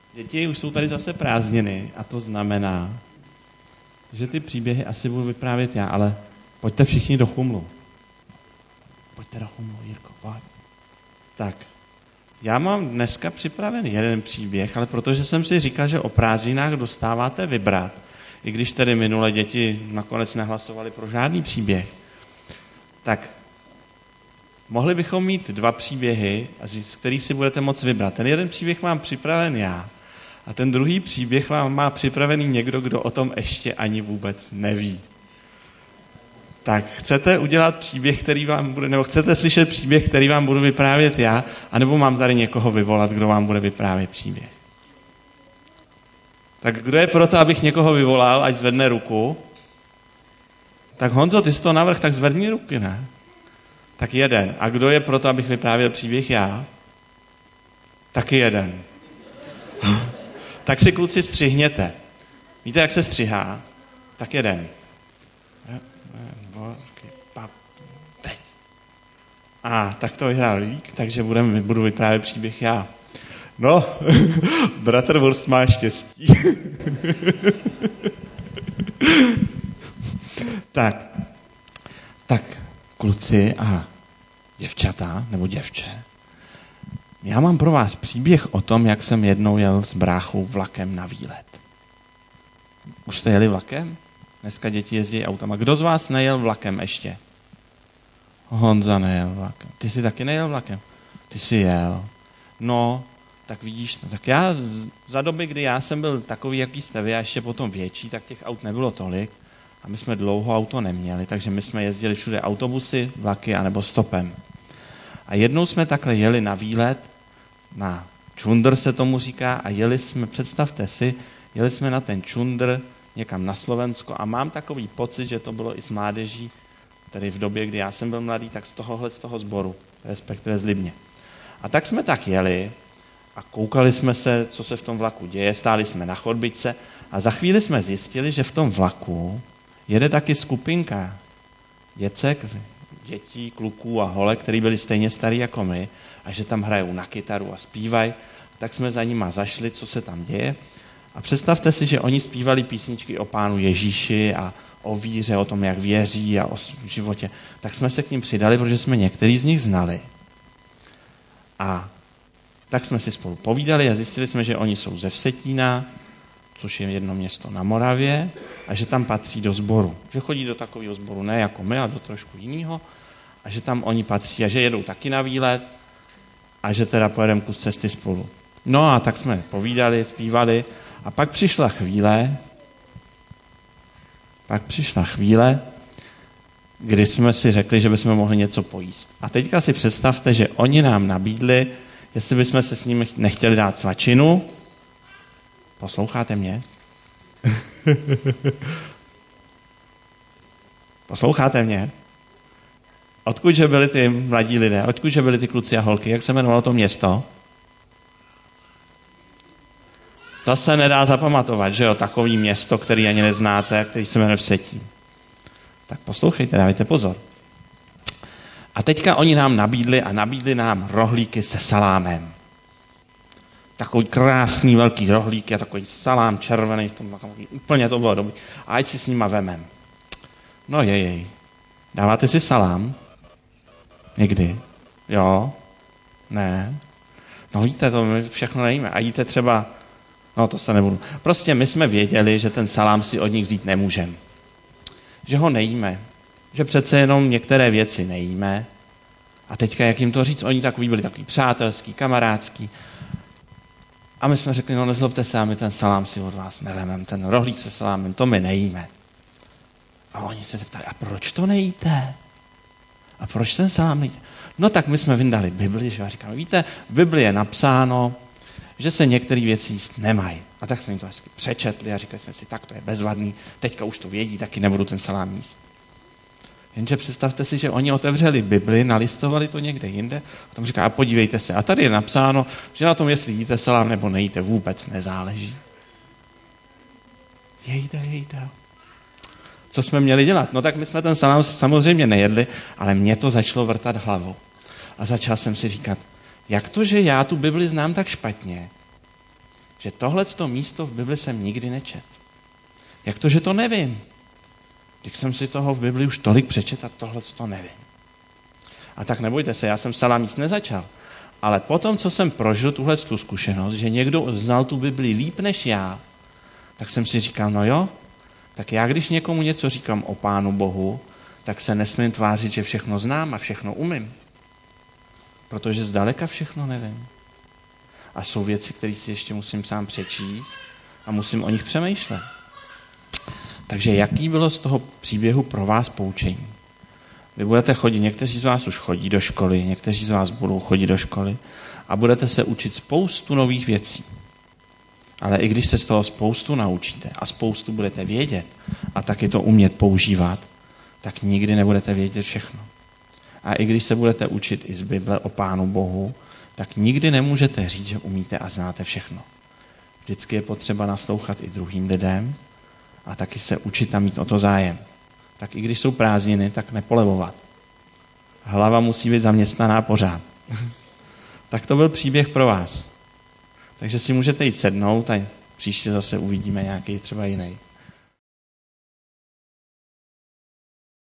Děti, už jsou tady zase prázdniny a to znamená, že ty příběhy asi budu vyprávět já, ale pojďte všichni do chumlu. Pojďte do chumlu, Jirko, pojď. Tak, já mám dneska připravený jeden příběh, ale protože jsem si říkal, že o prázdninách dostáváte vybrat, i když tedy minule děti nakonec nehlasovali pro žádný příběh, tak mohli bychom mít 2 příběhy, z kterých si budete moct vybrat. Ten jeden příběh mám připraven já a ten druhý příběh vám má připravený někdo, kdo o tom ještě ani vůbec neví. Tak chcete udělat příběh, který vám bude, nebo chcete slyšet příběh, který vám budu vyprávět já, anebo mám tady někoho vyvolat, kdo vám bude vyprávět příběh? Tak kdo je proto, abych někoho vyvolal, ať zvedne ruku? Tak Honzo, ty jsi to navrhl, tak zvedni ruky, ne? Tak jeden. A kdo je proto, abych vyprávěl příběh já? Taky jeden. Tak si kluci střihněte. Víte, jak se střihá? Tak jeden. Teď. Tak to vyhrál Lík, takže budu vyprávět příběh já. No, bratr Wurst má štěstí. Tak, kluci a děvčata, nebo děvče, já mám pro vás příběh o tom, jak jsem jednou jel s bráchou vlakem na výlet. Už jste jeli vlakem? Dneska děti jezdí autama. Kdo z vás nejel vlakem ještě? Honza nejel vlakem. Ty jsi taky nejel vlakem? Ty jsi jel. No, tak vidíš, tak já za doby, kdy já jsem byl takový, jaký jste vy, a ještě potom větší, tak těch aut nebylo tolik a my jsme dlouho auto neměli, takže my jsme jezdili všude autobusy, vlaky anebo stopem. A jednou jsme takhle jeli na výlet, na čundr se tomu říká, a jeli jsme, představte si, jeli jsme na ten čundr někam na Slovensko a mám takový pocit, že to bylo i s mládeží, tedy v době, kdy já jsem byl mladý, tak z toho sboru, respektive z Libně. A tak jsme tak jeli a koukali jsme se, co se v tom vlaku děje, stáli jsme na chodbičce a za chvíli jsme zjistili, že v tom vlaku jede taky skupinka dětí, kluků a holek, který byli stejně starý jako my, a že tam hrajou na kytaru a zpívají. Tak jsme za nima zašli, co se tam děje. A představte si, že oni zpívali písničky o Pánu Ježíši a o víře, o tom, jak věří a o životě. Tak jsme se k ním přidali, protože jsme některý z nich znali. A tak jsme si spolu povídali a zjistili jsme, že oni jsou ze Vsetína, což je jedno město na Moravě, a že tam patří do sboru. Že chodí do takového sboru, ne jako my, ale do trošku jiného, a že tam oni patří a že jedou taky na výlet a že teda pojedeme kus cesty spolu. No a tak jsme povídali, zpívali a pak přišla chvíle, kdy jsme si řekli, že bychom mohli něco pojíst. A teďka si představte, že oni nám nabídli, jestli bychom se s nimi nechtěli dát svačinu. Posloucháte mě? Posloucháte mě? Odkudže byli ty mladí lidé? Odkudže byli ty kluci a holky? Jak se jmenovalo to město? To se nedá zapamatovat, že jo? Takový město, který ani neznáte, který se jmenuje Vsetín. Tak poslouchejte, dávajte pozor. A teďka oni nám nabídli nám rohlíky se salámem. Takový krásný velký rohlík a takový salám červený, v tom, úplně to bylo dobrý. A ať si s nima vemem. No jej. Dáváte si salám? Někdy? Jo? Ne? No víte, to my všechno nejíme. A jíte třeba, no to se nebudu. Prostě my jsme věděli, že ten salám si od nich vzít nemůžeme. Že ho nejíme. Že přece jenom některé věci nejíme. A teďka, jak jim to říct, oni byli takový přátelský, kamarádský. A my jsme řekli, no nezlobte se, a my ten salám si od vás nevememe, ten rohlík se salámem, to my nejíme. A oni se zeptali, a proč to nejíte? A proč ten salám nejíte? No tak my jsme vyndali Bibli, že? A říkáme, víte, v Bibli je napsáno, že se některé věci jíst nemají. A tak jsme jim to hezky přečetli a říkali jsme si, tak to je bezvadný, teďka už to vědí, taky nebudu ten salám jíst. Jenže představte si, že oni otevřeli Bibli, nalistovali to někde jinde a tam říká, a podívejte se, a tady je napsáno, že na tom, jestli jíte salám nebo nejíte, vůbec nezáleží. Jejde. Co jsme měli dělat? No tak my jsme ten salám samozřejmě nejedli, ale mě to začalo vrtat hlavou. A začal jsem si říkat, jak to, že já tu Bibli znám tak špatně, že tohleto místo v Bibli jsem nikdy nečet. Jak to, že to nevím? Když jsem si toho v Bibli už tolik přečet a tohleto nevím. A tak nebojte se, já jsem salám nic nezačal. Ale potom, co jsem prožil tu zkušenost, že někdo znal tu Bibli líp než já, tak jsem si říkal, no jo, tak já když někomu něco říkám o Pánu Bohu, tak se nesmím tvářit, že všechno znám a všechno umím. Protože zdaleka všechno nevím. A jsou věci, které si ještě musím sám přečíst a musím o nich přemýšlet. Takže jaký bylo z toho příběhu pro vás poučení? Vy budete chodit, někteří z vás už chodí do školy, někteří z vás budou chodit do školy a budete se učit spoustu nových věcí. Ale i když se z toho spoustu naučíte a spoustu budete vědět a taky to umět používat, tak nikdy nebudete vědět všechno. A i když se budete učit i z Bible o Pánu Bohu, tak nikdy nemůžete říct, že umíte a znáte všechno. Vždycky je potřeba naslouchat i druhým lidem a taky se učit a mít o to zájem. Tak i když jsou prázdniny, tak nepolevovat. Hlava musí být zaměstnaná pořád. Tak to byl příběh pro vás. Takže si můžete jít sednout a příště zase uvidíme nějaký třeba jiný.